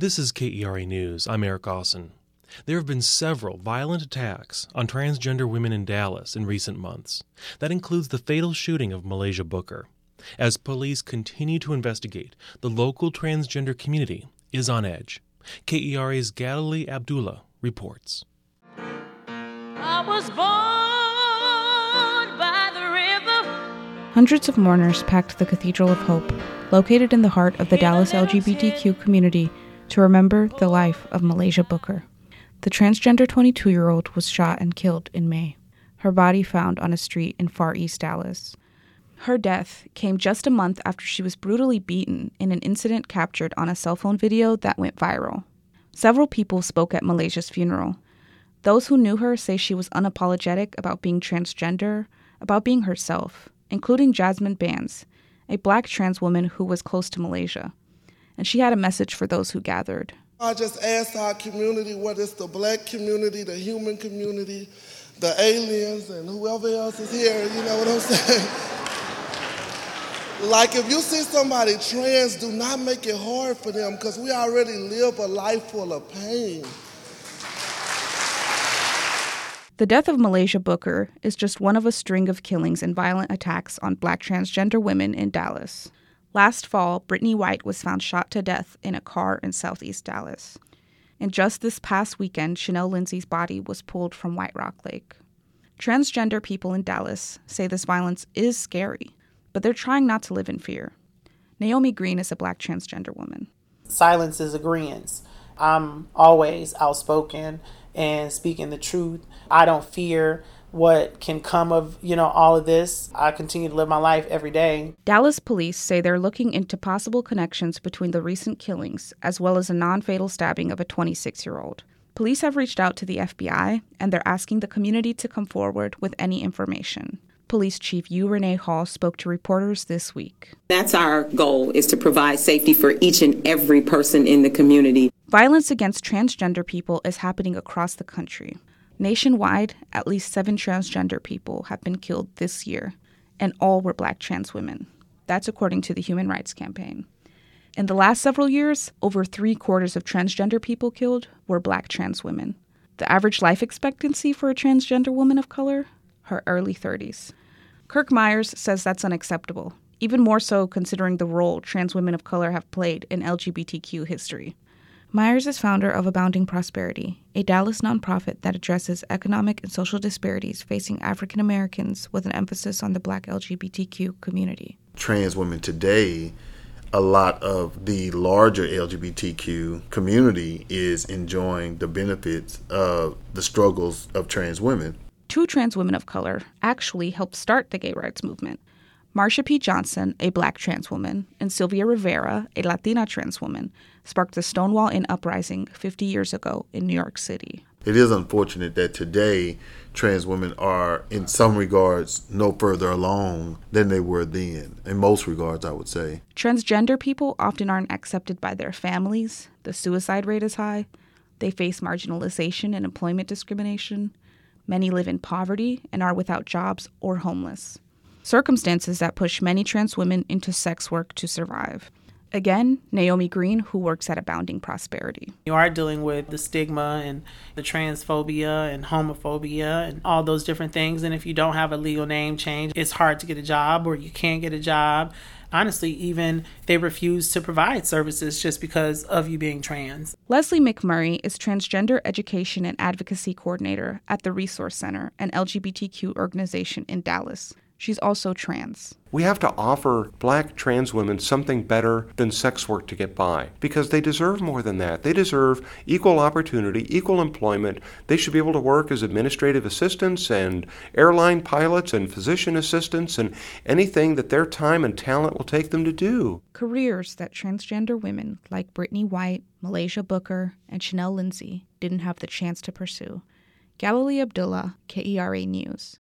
This is KERA News. I'm Eric Austin. There have been several violent attacks on transgender women in Dallas in recent months. That includes the fatal shooting of Malaysia Booker. As police continue to investigate, the local transgender community is on edge. KERA's Galilee Abdullah reports. I was born by the river. Hundreds of mourners packed the Cathedral of Hope, located in the heart of the Dallas LGBTQ community, to remember the life of Malaysia Booker. The transgender 22-year-old was shot and killed in May. Her body found on a street in Far East Dallas. Her death came just a month after she was brutally beaten in an incident captured on a cell phone video that went viral. Several people spoke at Malaysia's funeral. Those who knew her say she was unapologetic about being transgender, about being herself, including Jasmine Bands, a black trans woman who was close to Malaysia. And she had a message for those who gathered. I just asked our community, whether it's the black community, the human community, the aliens, and whoever else is here, you know what I'm saying? Like, if you see somebody trans, do not make it hard for them, because we already live a life full of pain. The death of Malaysia Booker is just one of a string of killings and violent attacks on black transgender women in Dallas. Last fall, Brittany White was found shot to death in a car in southeast Dallas. And just this past weekend, Chanel Lindsay's body was pulled from White Rock Lake. Transgender people in Dallas say this violence is scary, but they're trying not to live in fear. Naomi Green is a black transgender woman. Silence is agreeance. I'm always outspoken and speaking the truth. I don't fear what can come of, all of this. I continue to live my life every day. Dallas police say they're looking into possible connections between the recent killings as well as a non-fatal stabbing of a 26-year-old. Police have reached out to the FBI, and they're asking the community to come forward with any information. Police Chief U. Renee Hall spoke to reporters this week. That's our goal, is to provide safety for each and every person in the community. Violence against transgender people is happening across the country. Nationwide, at least 7 transgender people have been killed this year, and all were black trans women. That's according to the Human Rights Campaign. In the last several years, over 3/4 of transgender people killed were black trans women. The average life expectancy for a transgender woman of color? Her early 30s. Kirk Myers says that's unacceptable, even more so considering the role trans women of color have played in LGBTQ history. Myers is founder of Abounding Prosperity, a Dallas nonprofit that addresses economic and social disparities facing African Americans with an emphasis on the black LGBTQ community. Trans women today, a lot of the larger LGBTQ community is enjoying the benefits of the struggles of trans women. 2 trans women of color actually helped start the gay rights movement. Marsha P. Johnson, a black trans woman, and Sylvia Rivera, a Latina trans woman, sparked the Stonewall Inn uprising 50 years ago in New York City. It is unfortunate that today trans women are, in some regards, no further along than they were then. In most regards, I would say. Transgender people often aren't accepted by their families. The suicide rate is high. They face marginalization and employment discrimination. Many live in poverty and are without jobs or homeless. Circumstances that push many trans women into sex work to survive. Again, Naomi Green, who works at Abounding Prosperity. You are dealing with the stigma and the transphobia and homophobia and all those different things. And if you don't have a legal name change, it's hard to get a job, or you can't get a job. Honestly, even they refuse to provide services just because of you being trans. Leslie McMurray is Transgender Education and Advocacy Coordinator at the Resource Center, an LGBTQ organization in Dallas. She's also trans. We have to offer black trans women something better than sex work to get by, because they deserve more than that. They deserve equal opportunity, equal employment. They should be able to work as administrative assistants and airline pilots and physician assistants and anything that their time and talent will take them to do. Careers that transgender women like Brittany White, Malaysia Booker, and Chanel Lindsay didn't have the chance to pursue. Galilee Abdullah, KERA News.